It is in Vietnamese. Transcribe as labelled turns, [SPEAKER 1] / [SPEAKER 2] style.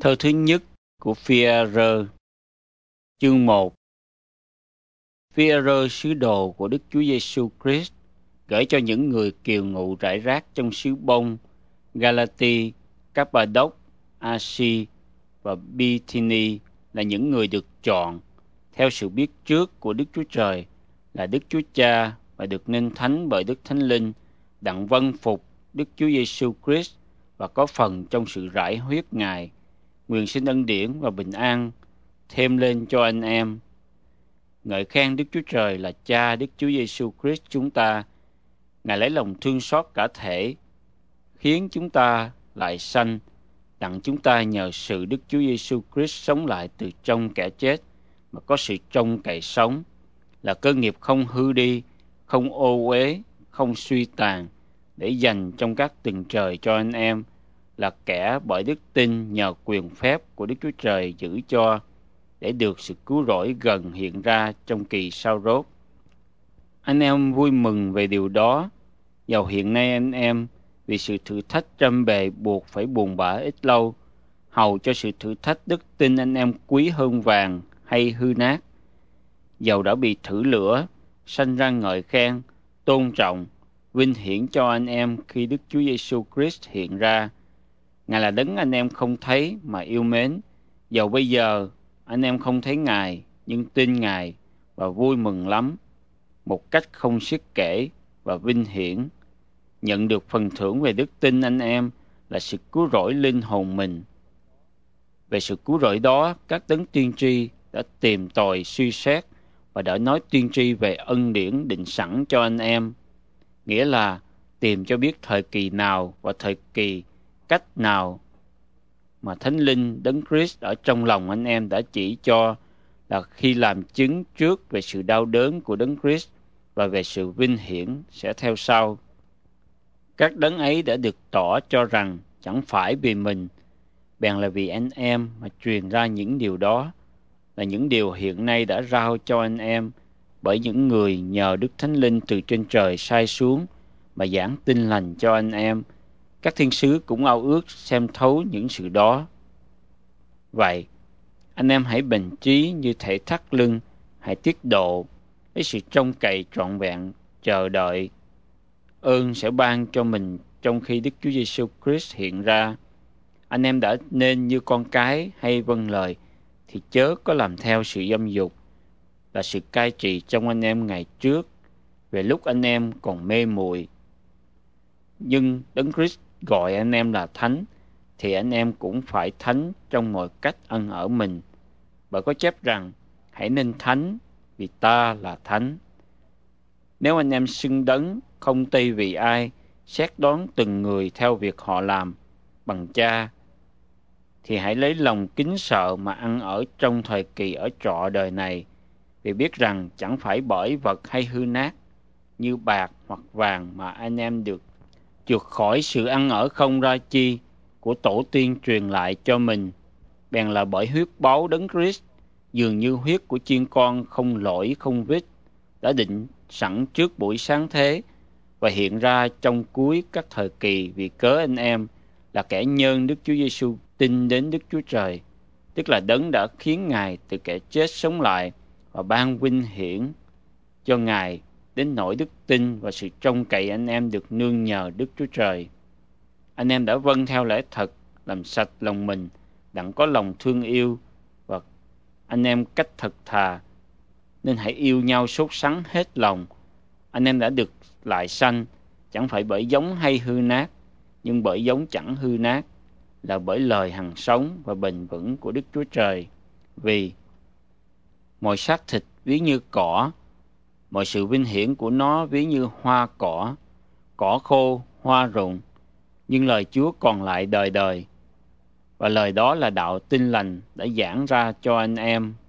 [SPEAKER 1] Thơ thứ nhất của Phi-e-rơ, chương 1. Phi-e-rơ, sứ đồ của Đức Chúa Giêsu Christ, gửi cho những người kiều ngụ rải rác trong xứ Bông, Galati, Cáp-ba-đốc, A-si và Bi-thi-ni, là những người được chọn theo sự biết trước của Đức Chúa Trời là Đức Chúa Cha và được nên thánh bởi Đức Thánh Linh, đặng vâng phục Đức Chúa Giêsu Christ và có phần trong sự rải huyết Ngài. Nguyện xin ân điển và bình an thêm lên cho anh em. Ngợi khen Đức Chúa Trời là Cha Đức Chúa Giêsu Christ chúng ta. Ngài lấy lòng thương xót cả thể, khiến chúng ta lại sanh, đặng chúng ta nhờ sự Đức Chúa Giêsu Christ sống lại từ trong kẻ chết, mà có sự trông cậy sống, là cơ nghiệp không hư đi, không ô uế, không suy tàn, để dành trong các tầng trời cho anh em, là kẻ bởi đức tin nhờ quyền phép của Đức Chúa Trời giữ cho, để được sự cứu rỗi gần hiện ra trong kỳ sau rốt. Anh em vui mừng về điều đó, dầu hiện nay anh em vì sự thử thách trăm bề buộc phải buồn bã ít lâu, hầu cho sự thử thách đức tin anh em quý hơn vàng hay hư nát. Dầu đã bị thử lửa, sanh ra ngợi khen, tôn trọng, vinh hiển cho anh em khi Đức Chúa Giêsu Christ hiện ra. Ngài là đấng anh em không thấy mà yêu mến. Dầu bây giờ anh em không thấy Ngài, nhưng tin Ngài và vui mừng lắm, một cách không xiết kể và vinh hiển. Nhận được phần thưởng về đức tin anh em là sự cứu rỗi linh hồn mình. Về sự cứu rỗi đó, các đấng tiên tri đã tìm tòi suy xét và đã nói tiên tri về ân điển định sẵn cho anh em, nghĩa là tìm cho biết thời kỳ nào và thời kỳ cách nào mà Thánh Linh Đấng Christ ở trong lòng anh em đã chỉ cho, là khi làm chứng trước về sự đau đớn của Đấng Christ và về sự vinh hiển sẽ theo sau. Các đấng ấy đã được tỏ cho rằng chẳng phải vì mình, bèn là vì anh em mà truyền ra những điều đó, là những điều hiện nay đã rao cho anh em bởi những người nhờ Đức Thánh Linh từ trên trời sai xuống mà giảng tin lành cho anh em. Các thiên sứ cũng ao ước xem thấu những sự đó. Vậy, anh em hãy bền chí như thể thắt lưng, hãy tiết độ, lấy sự trông cậy trọn vẹn, chờ đợi. Ơn sẽ ban cho mình trong khi Đức Chúa Giêsu Christ hiện ra. Anh em đã nên như con cái hay vâng lời, thì chớ có làm theo sự dâm dục, là sự cai trị trong anh em ngày trước, về lúc anh em còn mê muội. Nhưng Đấng Christ gọi anh em là thánh, thì anh em cũng phải thánh trong mọi cách ăn ở mình. Bởi có chép rằng, hãy nên thánh, vì ta là thánh. Nếu anh em xưng đấng, không tây vì ai, xét đoán từng người theo việc họ làm, bằng cha, thì hãy lấy lòng kính sợ mà ăn ở trong thời kỳ ở trọ đời này, vì biết rằng chẳng phải bởi vật hay hư nát, như bạc hoặc vàng mà anh em được trượt khỏi sự ăn ở không ra chi của tổ tiên truyền lại cho mình, bèn là bởi huyết báu Đấng Christ, dường như huyết của chiên con không lỗi không vết, đã định sẵn trước buổi sáng thế và hiện ra trong cuối các thời kỳ vì cớ anh em là kẻ nhân Đức Chúa Giêsu tin đến Đức Chúa Trời, tức là Đấng đã khiến Ngài từ kẻ chết sống lại và ban vinh hiển cho Ngài, đến nỗi đức tin và sự trông cậy anh em được nương nhờ Đức Chúa Trời. Anh em đã vâng theo lẽ thật, làm sạch lòng mình, đặng có lòng thương yêu, và anh em cách thật thà, nên hãy yêu nhau sốt sắng hết lòng. Anh em đã được lại sanh, chẳng phải bởi giống hay hư nát, nhưng bởi giống chẳng hư nát, là bởi lời hằng sống và bền vững của Đức Chúa Trời. Vì mọi xác thịt ví như cỏ, mọi sự vinh hiển của nó ví như hoa cỏ, cỏ khô, hoa rụng, nhưng lời Chúa còn lại đời đời. Và lời đó là đạo tin lành đã giảng ra cho anh em.